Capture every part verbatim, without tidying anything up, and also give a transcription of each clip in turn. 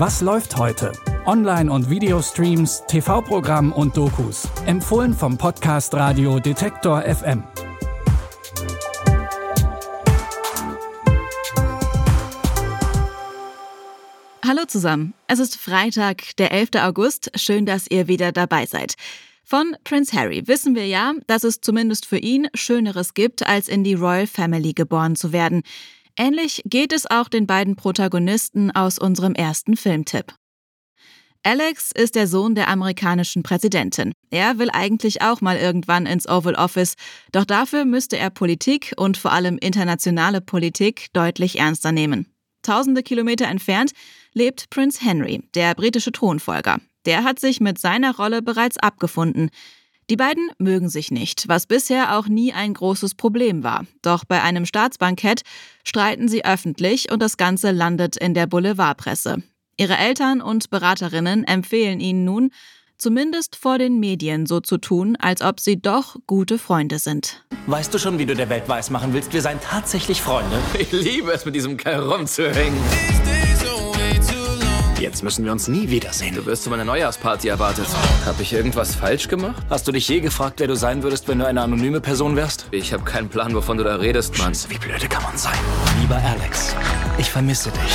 Was läuft heute? Online- und Videostreams, T V-Programm und Dokus. Empfohlen vom Podcast Radio Detektor F M. Hallo zusammen, es ist Freitag, der elfter August. Schön, dass ihr wieder dabei seid. Von Prince Harry wissen wir ja, dass es zumindest für ihn Schöneres gibt, als in die Royal Family geboren zu werden. Ähnlich geht es auch den beiden Protagonisten aus unserem ersten Filmtipp. Alex ist der Sohn der amerikanischen Präsidentin. Er will eigentlich auch mal irgendwann ins Oval Office, doch dafür müsste er Politik und vor allem internationale Politik deutlich ernster nehmen. Tausende Kilometer entfernt lebt Prince Henry, der britische Thronfolger. Der hat sich mit seiner Rolle bereits abgefunden. Die beiden mögen sich nicht, was bisher auch nie ein großes Problem war. Doch bei einem Staatsbankett streiten sie öffentlich und das Ganze landet in der Boulevardpresse. Ihre Eltern und Beraterinnen empfehlen ihnen nun, zumindest vor den Medien so zu tun, als ob sie doch gute Freunde sind. Weißt du schon, wie du der Welt weismachen willst, wir seien tatsächlich Freunde? Ich liebe es, mit diesem Kerl rumzuhängen. Jetzt müssen wir uns nie wiedersehen. Du wirst zu meiner Neujahrsparty erwartet. Hab ich irgendwas falsch gemacht? Hast du dich je gefragt, wer du sein würdest, wenn du eine anonyme Person wärst? Ich habe keinen Plan, wovon du da redest, Mann. Wie blöde kann man sein? Lieber Alex, ich vermisse dich.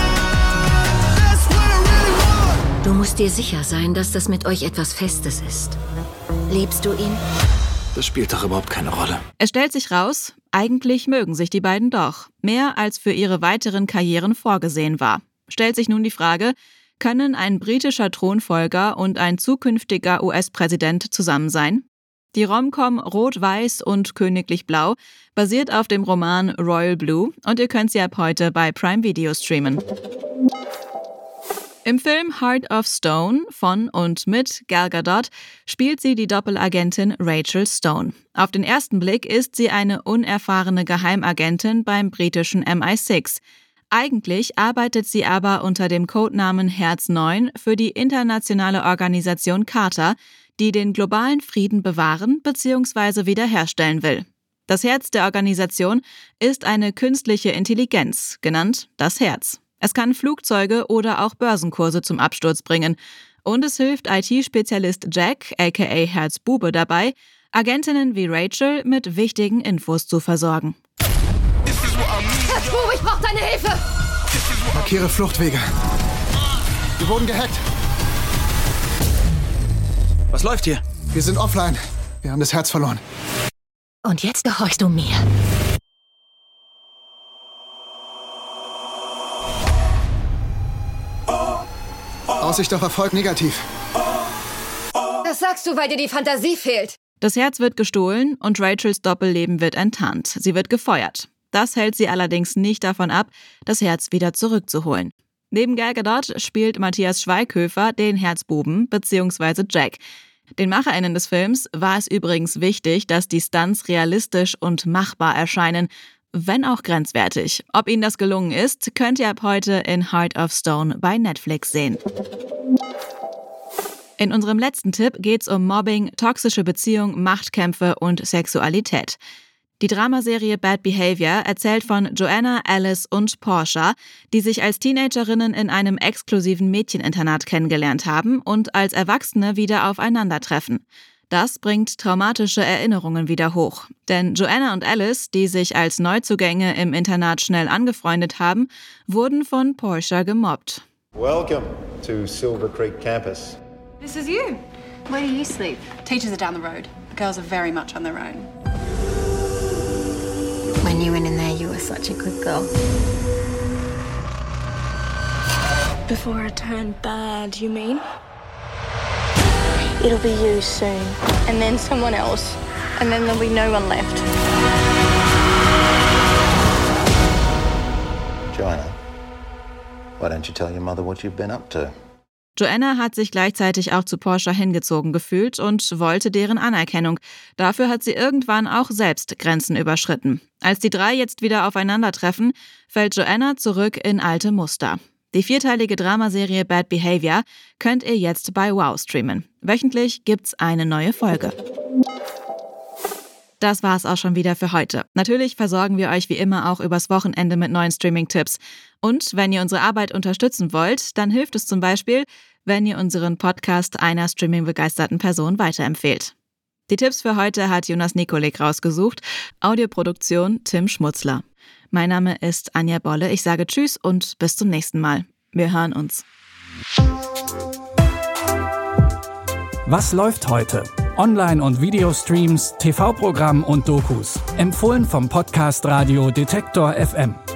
Du musst dir sicher sein, dass das mit euch etwas Festes ist. Liebst du ihn? Das spielt doch überhaupt keine Rolle. Es stellt sich raus, eigentlich mögen sich die beiden doch. Mehr als für ihre weiteren Karrieren vorgesehen war. Stellt sich nun die Frage, können ein britischer Thronfolger und ein zukünftiger U S-Präsident zusammen sein? Die Rom-Com Rot-Weiß und Königlich Blau basiert auf dem Roman Royal Blue und ihr könnt sie ab heute bei Prime Video streamen. Im Film Heart of Stone von und mit Gal Gadot spielt sie die Doppelagentin Rachel Stone. Auf den ersten Blick ist sie eine unerfahrene Geheimagentin beim britischen M I sechs. Eigentlich arbeitet sie aber unter dem Codenamen Herz neun für die internationale Organisation Carter, die den globalen Frieden bewahren bzw. wiederherstellen will. Das Herz der Organisation ist eine künstliche Intelligenz, genannt das Herz. Es kann Flugzeuge oder auch Börsenkurse zum Absturz bringen. Und es hilft I T-Spezialist Jack, aka Herzbube, dabei, Agentinnen wie Rachel mit wichtigen Infos zu versorgen. Herzbube, ich brauche deine Hilfe! Markiere Fluchtwege. Wir wurden gehackt. Was läuft hier? Wir sind offline. Wir haben das Herz verloren. Und jetzt gehorchst du mir. Aussicht auf Erfolg negativ. Das sagst du, weil dir die Fantasie fehlt. Das Herz wird gestohlen und Rachels Doppelleben wird enttarnt. Sie wird gefeuert. Das hält sie allerdings nicht davon ab, das Herz wieder zurückzuholen. Neben Gal Gadot spielt Matthias Schweighöfer den Herzbuben bzw. Jack. Den MacherInnen des Films war es übrigens wichtig, dass die Stunts realistisch und machbar erscheinen, wenn auch grenzwertig. Ob ihnen das gelungen ist, könnt ihr ab heute in Heart of Stone bei Netflix sehen. In unserem letzten Tipp geht's um Mobbing, toxische Beziehung, Machtkämpfe und Sexualität. Die Dramaserie Bad Behavior erzählt von Joanna, Alice und Portia, die sich als Teenagerinnen in einem exklusiven Mädcheninternat kennengelernt haben und als Erwachsene wieder aufeinandertreffen. Das bringt traumatische Erinnerungen wieder hoch. Denn Joanna und Alice, die sich als Neuzugänge im Internat schnell angefreundet haben, wurden von Portia gemobbt. Welcome to Silver Creek Campus. This is you. Where do you sleep? Teachers are down the road. Girls are very much on their own. When you went in there, you were such a good girl. Before I turn bad, you mean? It'll be you soon, and then someone else, and then there'll be no one left. Joanna, why don't you tell your mother what you've been up to? Joanna hat sich gleichzeitig auch zu Portia hingezogen gefühlt und wollte deren Anerkennung. Dafür hat sie irgendwann auch selbst Grenzen überschritten. Als die drei jetzt wieder aufeinandertreffen, fällt Joanna zurück in alte Muster. Die vierteilige Dramaserie Bad Behavior könnt ihr jetzt bei Wow streamen. Wöchentlich gibt's eine neue Folge. das war's auch schon wieder für heute. Natürlich versorgen wir euch wie immer auch übers Wochenende mit neuen Streaming-Tipps. Und wenn ihr unsere Arbeit unterstützen wollt, dann hilft es zum Beispiel, wenn ihr unseren Podcast einer streamingbegeisterten Person weiterempfehlt. Die Tipps für heute hat Jonas Nikolik rausgesucht. Audioproduktion Tim Schmutzler. Mein Name ist Anja Bolle. Ich sage Tschüss und bis zum nächsten Mal. Wir hören uns. Was läuft heute? Online- und Videostreams, T V-Programm und Dokus. Empfohlen vom Podcast Radio Detektor F M.